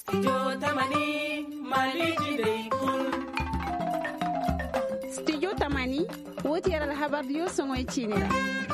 Studio Tamani woti yara habar yo songoy chinira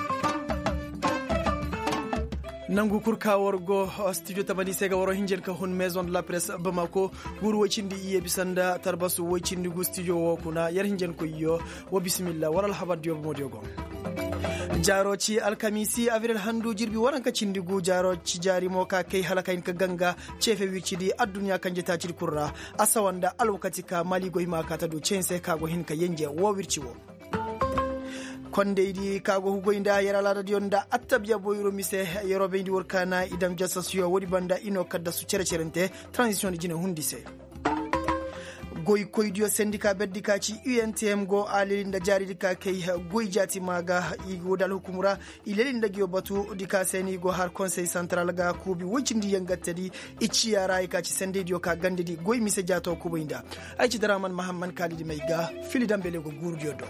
nangu kurkawar go studio Tamani sega woro hinjen ka hun maison de la presse Bamako guru wacindi iye bisanda tarbasu wacindi gu studio wo kuna yar hinjen ko yo wa bismillah waral habar yo modio go jaroci alkamisi avril handu jirbi waranka cindigu jaroci jari mo ka kai halakain ka ganga cefe wircidi addunya kan jeta cir kurra asawanda alwakati ka mali go hima ka ta do cense ka go hin ka yenje wo wirciwo kondeidi kago hugoinda yarala radio nda attabya boyro mise yorobe ndi workana idam jassasuyo wodi banda ino kadda su cerente transition di jine hundise goy koydiyo syndicat beddikaci UNTM go alilinda jari ka kay goy jati maga igo dal hukumura ilelinda giyo batu dika seni go har conseil central ga kubi wocindi yangattadi iciyara ikaci sendedio ka gandedi goy mise jato kuboinda ayci daraman mahamman kalidi mayga fili dambele go gurdiyo do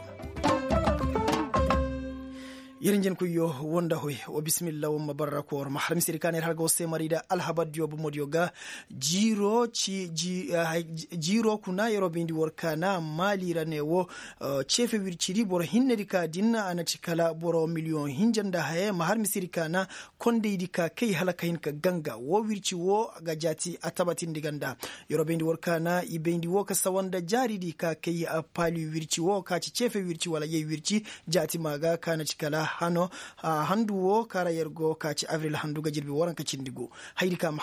yerinjen ko yo wonda hoy o bismillah wa baraka wa mahram sirikane har go se marida alhabad yo bu modioga jiro kuna yorobe ndi workana mali ranewo chefe wirchiri bor hinnedi ka dinna anati kala boro million hinjanda haye mahar sirikana konde dika kay halakain ka ganga wo wirchi wo ga jati atabatin diganda yorobe ndi workana ibendi wo ka sawanda jari di ka kay apali wirchi wo ka ci chefe wirchi wala ye wirchi jati maga kana cikala hano handu wo kara yergo kaci avril handu ga jirbi waran ka cindigo haydi ka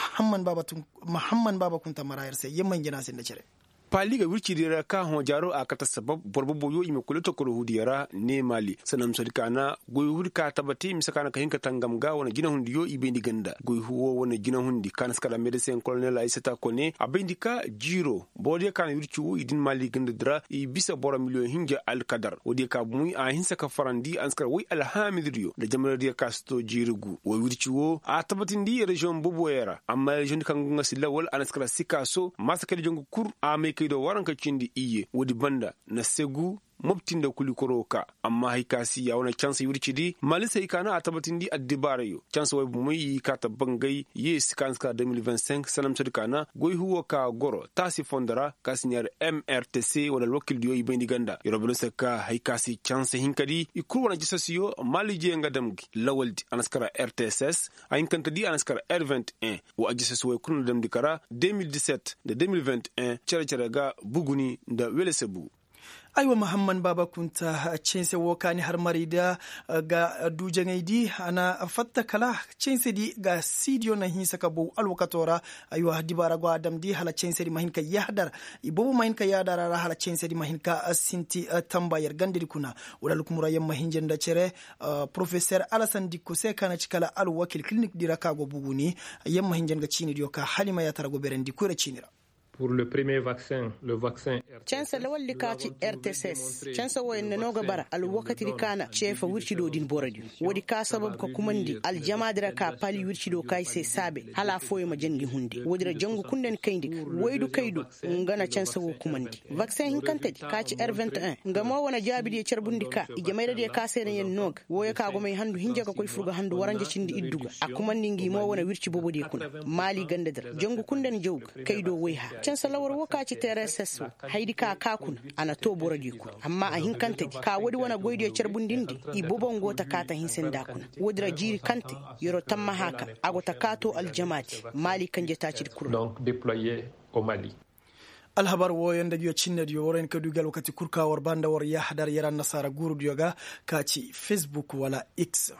muhammad baba kunta marayar sai yemman jana sin da cire paliga wirchirira ka hon jaro akata sabab borbo boyo ime kuleto ko hudiyara ne mali sanam sadikana goy hudka tabati misakana ka hinka tangam ga wona jina hundiyo ibendi ganda goy huwo wona jina hundi kan skala medecin colonel Aissata Kone abendika jiro bodi kan wirchu idin mali ganda dra i bisa bora million hinja al kadar wodi ka muy a hinsa ka farandi anskar wi alhamidriyo da jamare ka sto jirugu wo wirchu a tabati ndi region boboyera amma region kan ngasila wal anskala sikaso masakali jongu kur a do waranka cindi iye wodi banda na segu mobtinda kulikoroka amma haikasi ya wana chance yurchidi malisa ikana atabatindi addibarayo chance way bumuyi kata bangai yes kanska 2025 sanam sadikana goy huwa ka goro tasi fondara kasinyar MRTC wala lokil diyo ibendi ganda yorobno saka haikasi chance hinkadi ikuru wana jisasiyo mali jenga damgi lawaldi anaskara RTSS ayinkanta di anaskara R21 wa ajisasi way kuna damdi kara 2017 de 2021 chere ga buguni da welesebu aiwa muhammad baba kunta cense wokani har marida ga dujangaidi ana fatta kala cense di ga sidio na hinsa ka bo alwakatora aiwa dibara go adam di hala cense di mahinka yahdar ibo mahinka yadara hala cense di mahinka sinti tambayar gandiri kuna wala kumura yamma hinjenda cere professeur Alassane Dicko se kana cikala alwakil clinic diraka go buguni yamma hinjenga cini dio ka halima ya tarago berendi kure cinira. Pour le premier vaccin, le vaccin Chansa lawal likaci RTSS chansa wayanne noga bara al wakati dikana chefa wircido din boradi wodi ka sabab ko kumandi al jamadira ka pali wircido kai se sabe hala foyo ma jangi hunde wodira jangu kunden kayndi waydu kaydu ngana chansa wo kumandi vaccin hinkantadi kaci R21 ngamo wona jabidi e cerbundi ka ijamayda de ka sene yen nog woya ka go may handu hinjaga koy furga handu waranje cindi idduga akumandi ngi mo wona wirci bobodi kuna mali gandadar jangu kunden jawg kaydo wayha chansa lawar wokaci TRSS haydi ka kakuna ana to boradi ku amma a hinkante ka wodi wana goyde cerbundindi i bobon gota kata hinsenda kuna wodira jiri kante yoro tamma haka agota kato aljamati mali kanje tacir kur donc déployé au Mali. alhabar woyon da biyo cinna diyo woren ka dugal wakati kurkawar banda war ya hadar yaran nasara guru diyo ga kaci Facebook wala X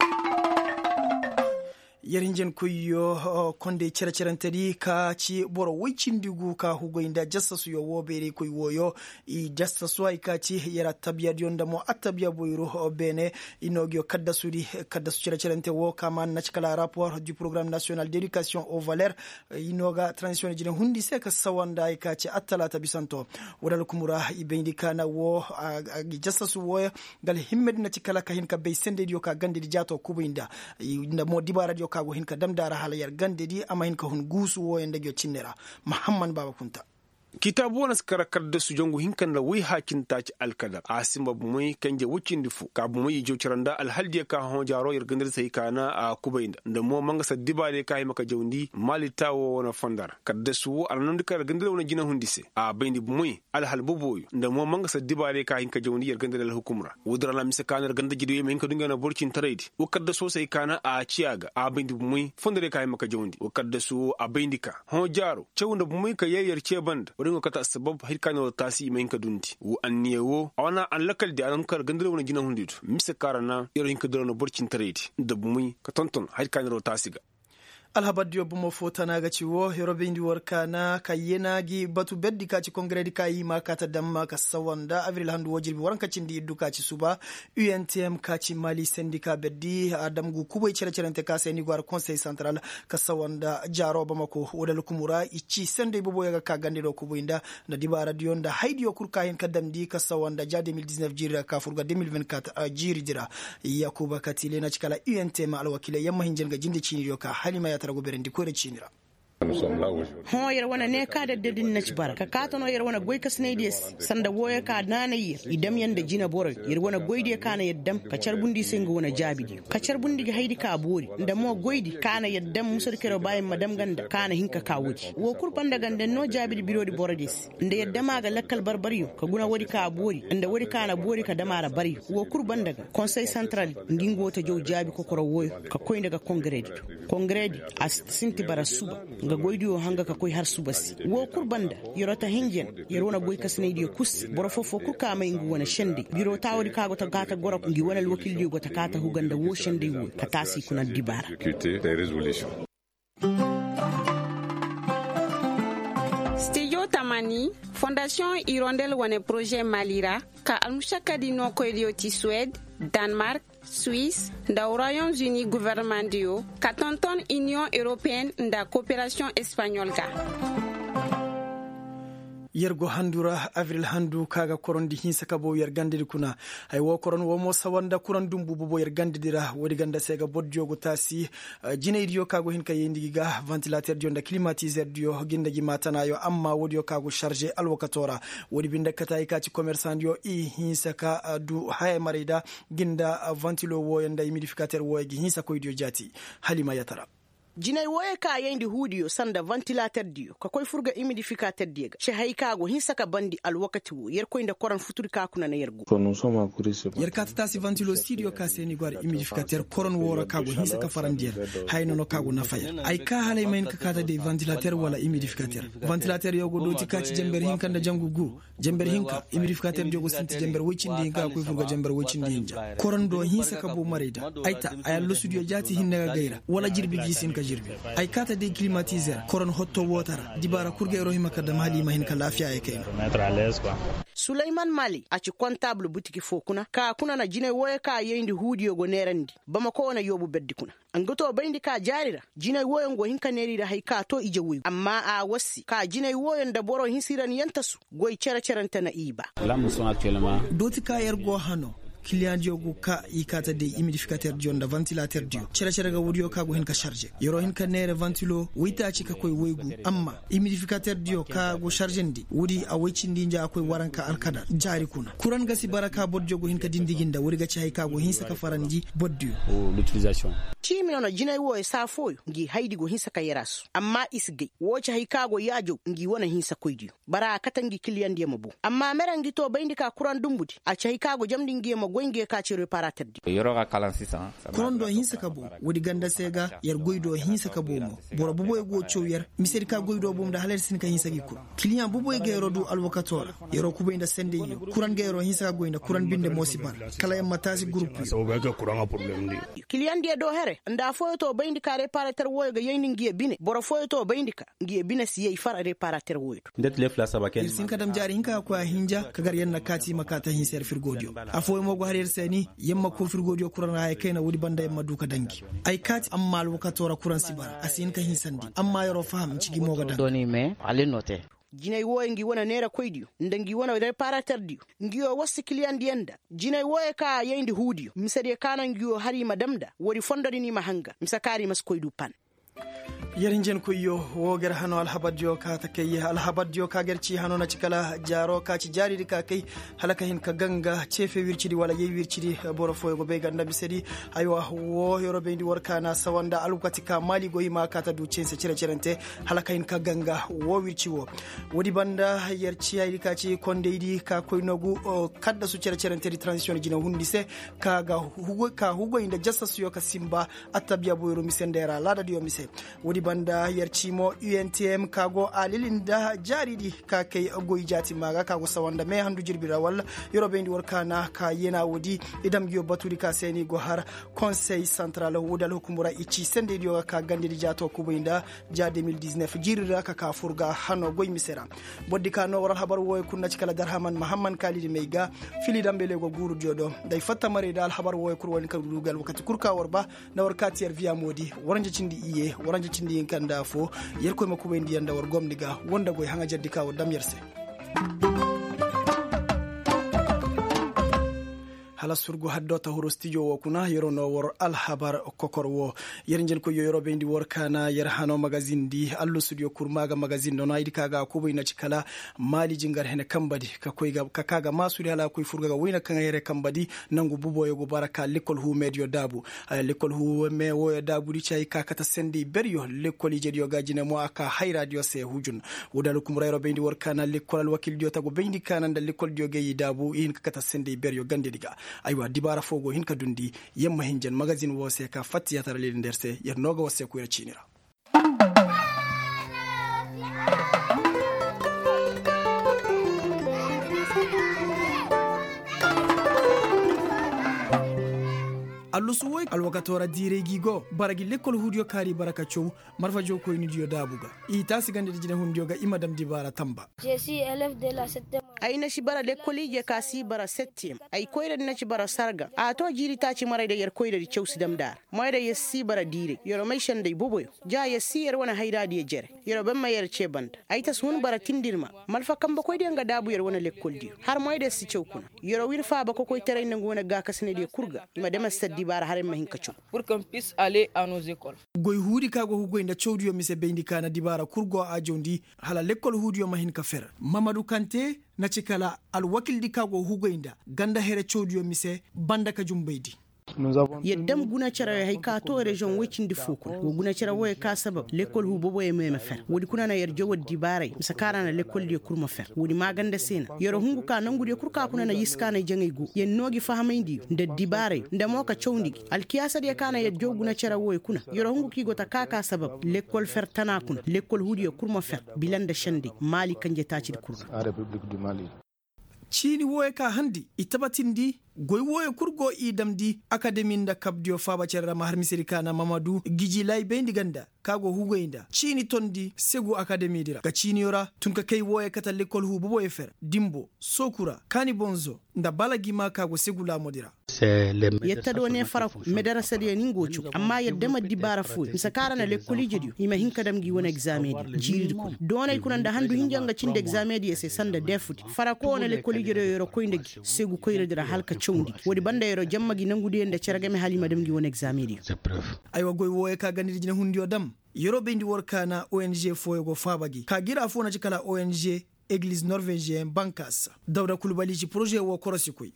yarinjen kuyo konde cerentedi ka ci boro wicindigu ka hugoinda jassasu yo wobere koy woyo i jassasu ay ka ci yara tabiya dionda mo atabiya boyro bene inogyo kaddasu cerente wo kama na cikala rapport du programme national d'éducation aux valeurs inoga transition jine hundi se ka sawanda ay ka ci atalata bisanto wadal kumura ibendi kana wo jassasu wo gal himmed na cikala ka hin ka be sende dio ka gande di jato kubuinda inda mo dibara dio kago hin ka damdara halayar gande di ama hin ka hun gusu wo yende gyo cinnera muhammad baba kunta kitabu wani karakar da su jongu hinkan da wai hakin taci alkadar asima bumai kanje wucin difu ka bumai ijo ciranda alhaldiya ka hon jaro irgandar sai kana a kubainda da mo manga saddiba de kai maka jawndi malitawo wona fondar kadda su arnan dika irgandar wona jina hundise a baindi bumai alhalbu boy da mo manga saddiba de kai hinka jawndi irgandar al hukumra wudra la mise kana irgandar jido yemen ka dunga na borcin trade wakadda so sai kana a ciyaga a baindi bumai fondare kai maka jawndi wakadda su a baindika hon jaro cewunda bumai ka yayyar ce band ringo kata sabab hirkano tasi mai ka dunti wu anniyewo awana an lakal da an kar gandira wona gina hunditu mise karana yaro hinka dona borcin taredi da bumui ka tonton hirkano tasi ga alhabadiyo bumo fotana ga ciwo yorobindi warka na kayena gi batu beddi kaci kongredi kayi ma kata damma ka sawanda avril handu wajirbi waranka cindi iddu kaci suba UNTM kaci mali sendika beddi adam gu kubai cerente ka seni gwar conseil central ka sawanda jaro bamako wodal kumura ichi sende bobo yaga ka gandiro kubuinda na diba radio nda haidiyo kurka hin kadamdi ka sawanda ja 2019 jira ka furga 2024 jiri jira yakuba katile na cikala UNTM alwakile yamma hinjen ga jindi chini ka halima ya tarago berendi ko rechinira ho yar wana ne ka da dadin na cibar ka kato no yar wana goy kasnedies sanda woya ka nana yir idam yanda jina boro yar wana goyde kana yaddam ka charbundi sengo wana jabidi ka charbundi ga haidi ka bori nda mo goydi kana yaddam musar kero bayin madam ganda kana hinka ka wuci wo kurban da ganda no jabidi birodi borodis nda yaddama ga lakkal barbariyo ka guna wadi ka bori nda wadi kana bori ka damara bari wo kurban daga conseil central ngingo ta jow jabi ko koro woyo ka koy daga congredi as sinti bara suba ga goydiyo hanga ka koy har subasi wo kurbanda yorota hinjen yorona goy kasne diyo kus boro fofo ku kama ingu wana shende biro tawdi kago ta gata gora ngi wana wakil diyo gota kata huganda wo shende wo ka tasi kuna dibara Studio Tamani Fondation Hirondelle wane projet Malira ka almushaka di no koydiyo ti Suède Danemark Suisse nda Royaumes-Unis gouvernement dio ka tonton Union Européenne nda coopération espagnole ka yergo handura avril handu kaga korondi hinsa kabo yergande kuna ay wo koron wo mo sawanda kuran dumbu bo yergande dira wodi ganda sega bodjogo tasi jineydio kago hin kayendi ga ventilateur jonda climatiseur dio ginda gi matana yo amma wodi kago charger alwakatora wodi binda katay kati commerçant dio hinsa ka du hay marida ginda ventilo wo yanda humidificateur wo gi hinsa ko dio jati halima yatara jinay woye ka yandi hudiyo sanda ventilateur diyo ka koy furga humidificateur diga she hay kago hinsaka bandi al wakati wo yer koy nda koran futuri ka kuna na yergo yer ka tasi ventilo studio ka seni gwar humidificateur koron wora kago hinsaka farandier hay nono kago na faya ay ka halay main ka kata de ventilateur wala humidificateur ventilateur yogo doti ka ci jember hinka nda jangugu jember hinka humidificateur jogo sinti jember wocindi hinka koy furga jember wocindi hinja koron do hinsaka bo marida ayta ay studio jati hinna gaira wala jirbi gisin ka ay kata de climatiseur koron hotto wotara dibara kurge rohima kadam halima hin ka lafiya e kayno Suleiman Mali aci comptable butiki fokuna ka kuna na jine woye ka yendi hudiyo go nerandi bamako na yobu beddi kuna angoto bayndi ka jarira jine woye go hinka nerira hay ka to ije wuy amma a wasi ka jine woye nda boro hinsiran yantasu goy ceranta na iba doti ka yergo hano client jogu ka ikata de humidificateur jonda ventilateur dio cere ga wodiyo ka go hin ka charger yoro hin ka nere ventilo wita ci ka koy woygu amma humidificateur dio ka go chargendi wodi a waycindi nja koy waranka alkada jari kuna kuran gasi baraka bodjo go hin ka dindiginda wori ga ci hay ka go hin saka faranji boddio l'utilisation chimi no jinay wo sa foyo ngi haydi go hin saka yarasu amma isge woci hay ka go yajo ngi wona hin sakoy dio bara katangi client dio mabo amma merangi to bayndi ka kuran dumbudi a ci hay ka go jamdi ngi mo goynge ka ci reparateur di yoro ga kalan 600 koron do hinsa kabo wodi ganda sega yar goydo hinsa kabo mo boro bobo go chowyar miseri ka goydo bum da haler sin ka hinsa gi ko client bobo e gero do alwakator yoro kubo inda sende yi kuran gero hinsa goyda kuran binde mosibar kala yam matasi groupe so ba ga kuran problem di client di do here nda foyo to bayndi ka reparateur woy ga yeyni ngi bine boro foyo to bayndi ka ngi bine si far reparateur woy ndet le flasa ba ken sin kadam jari hinka ko hinja kagar yanna kati makata hin ser firgodio afoy mo go harer seni yamma ko firgodio kuran ay kayna wodi banda yamma duka dangi ay kati amma alwakatora kuran sibara asin ka hinsandi amma yoro faham cigi mo ga dan doni me ale note jinay woye ngi wona nera koydiyo ndangi wona reparateur diyo ngiyo wasi client dienda jinay woye ka yeyndi hudiyo misade kana ngiyo hari madamda wodi fondori ni mahanga misakari mas koydu pan yarinjen ko yo woger hano alhabadjo ka takay alhabadjo ka gerci hano na cikala jaro ka ci jari ka kai halaka hin ka ganga cefe wircidi wala yeyi wircidi boro foy go be ganda bisedi aywa wo yoro be ndi worka na sawanda alukati ka mali go yima ka ta du cense cirente halaka hin ka ganga wo wirci wo wodi banda yerci ay ka ci konde idi ka koynogu kadda su cirente di transition jina hundise ka ga hugo inda justice yo ka simba atabiya boyro misendera lada dio mise wodi banda yarcimo UNTM kago alilinda jaridi ka kai goyi jati maga kago sawanda me handu jirbira walla yorobe ndi workana ka yena wodi idam giyo baturi ka seni go har conseil central wodal hukumura ichi sende dio ka gande di jato ko boyinda ja 2019 jirira ka furga hano goyi misera boddi ka no waral habar woy kunna cikala darhaman muhammad kalidi meiga fili dambele go guru jodo day fatta mare dal habar woy kur woni ka dugal wakati kurka warba na warkati yer via modi waranje cindi iye waranje cindi kanda fo yer ko mako be ndiyanda war gomdiga wonda goy hanga jaddi kawo dam yerse hala surgo haddota horo studio wo kuna yero no wor alhabar kokor wo yerngel ko yoro be ndi wor kana yer hano magazine di allo studio kurmaga magazine no aydi kaga ko boyna cikala mali jingar hene kambadi ka koy ga ka kaga masuri hala koy furga wayna kan yere kambadi nangu buboyo go baraka l'école hu medio dabu l'école hu me wo dabu di chay ka kata sendi beryo l'école je dio gajine mo aka hay radio se hujun wodal kum rayro be ndi wor kana l'école al wakil dio tago be ndi kana nda l'école dio geyi dabu in ka kata sendi beryo gande diga aywa dibara fogo hin ka dundi yemma hinjen magazine wo se ka fatti yatara le nderse yer noga wo se ko cinira allusuwoy alwakatora diregi go baragi l'école hudio kari baraka chow marfa joko ni dio dabuga ita sigande jine hundio ga imadam dibara tamba je suis élève de la 7e ayna shi bara l'école je kasi bara 7e ay koyda na ci bara sarga a to jiri ta ci maray da yer koyda di chow sidam dar moy da yessi bara dire yoro may shande boboyo ja yessi yer wana hayda di jere yoro bam mayer ce band ay ta sun bara tindirma malfa kamba koyde nga dabu yer wana l'école di har moy da si chow kuna yoro wirfa ba ko koy tere ngona ga kasne di kurga ima dem dibara hare mahin kacu pour qu'on puisse aller à nos écoles goy hudi kago hugo inda chawdiyo mise bendi kana dibara kurgo a jondi hala l'école hudiyo mahin ka fer Mamadou Kanté na cikala al wakil di kago hugo inda ganda here chawdiyo mise banda ka jumbaydi yeddam guna cara hay ka to region wecin di fukun wo guna cara wo ka sabab l'école hu bobo e meme fer wodi kuna na yer jowo di bare misakara na l'école di kurma fer wodi maganda sena yoro hungu ka nangu di kurka kuna na yiska na jangay gu yen nogi fahamindi nde di bare nde mo ka chawndi al kiyasa de kana yer jowo guna cara wo kuna yoro hungu ki gota ka sabab l'école fer tana kuna l'école hu di kurma fer bilanda shandi mali kanje taci di kurma a République du Mali chini woye ka handi itabatindi goy woye kurgo idamdi academy nda kabdio faba cerra mahar misiri kana Mamadou giji lay bendi ganda kago hugoinda chini tondi segu academy dira ka chini yora tunka kay woye kata l'école hu bobo e fer dimbo sokura kani bonzo nda balagi ma kago segu la modira yetta do ne farafu medarasa de ningochu amma yadda maddi bara fu misakara na l'école jediyo ima hinka damgi wona examen di jiri ko donay kuna nda handu hinjanga cinde examen di se sanda defuti farako na l'école jediyo yoro koindegi segu koyredira halka chowndi wodi banda yoro jammagi nangude ende ceragame halima demgi wona examen di aywa goy woye ka gandir jina hundiyo dam yoro bendi workana ONG foyogo fabagi ka gira fona cikala ONG Église norvégien Bankas Dawda Kulubali ci projet wo korosi koy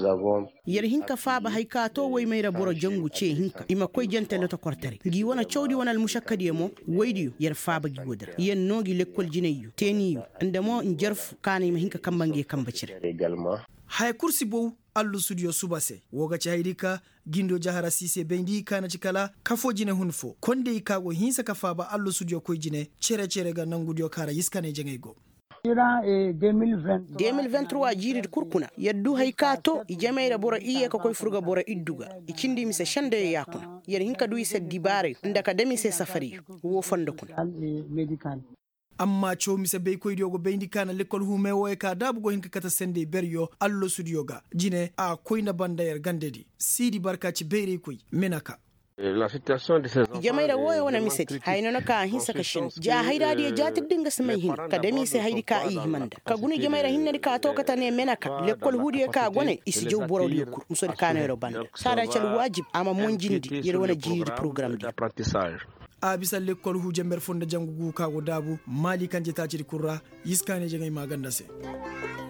yer hinka faba hayka to way mayra boro jangu ce hinka ima koy jentele to kortere gi wona chawdi wona al mushakkadi mo waydi yer faba gi godira yen nogi l'école jineyu teniyu ndemo njerfu kana ima hinka kambange kambacire également hay kursi bow allu studio subase woga ci haydika gindo jahara sise bendi kana cikala kafo jine hunfo konde kago hinsa ka faba allu studio koy jine cere ga nangudio kara yiskane jengaygo 2023 jirid kurkuna yaddu haykato ijameira bora iye ko koy furga bora idduga ikindi mise shande yakuna yer hinka duyi se dibare ndaka demi se safari wo fondo kun amma cho mise be koy diogo bendi kana l'école hu me woy ka dabugo hinka kata sende beryo allo studio ga jine a koyna bandayer gandedi sidi barkaci beere koy menaka La situation de ces enfants jamaira woya wona miseti haynono ka hinsa ka shin ja hayradi e jatir dinga samay hin ka demi se haydi ka yi himanda ka guni jamaira hinnadi ka to kata ne menaka l'école hudi ka gone isi jow boro yukur musodi kana yoro banda sada chal wajib ama monjindi yero wona jiri programme d'apprentissage. a bisa l'école hu jember fonda jangugu kago dabu mali kanje tajiri kurra yiskane jengay maganda se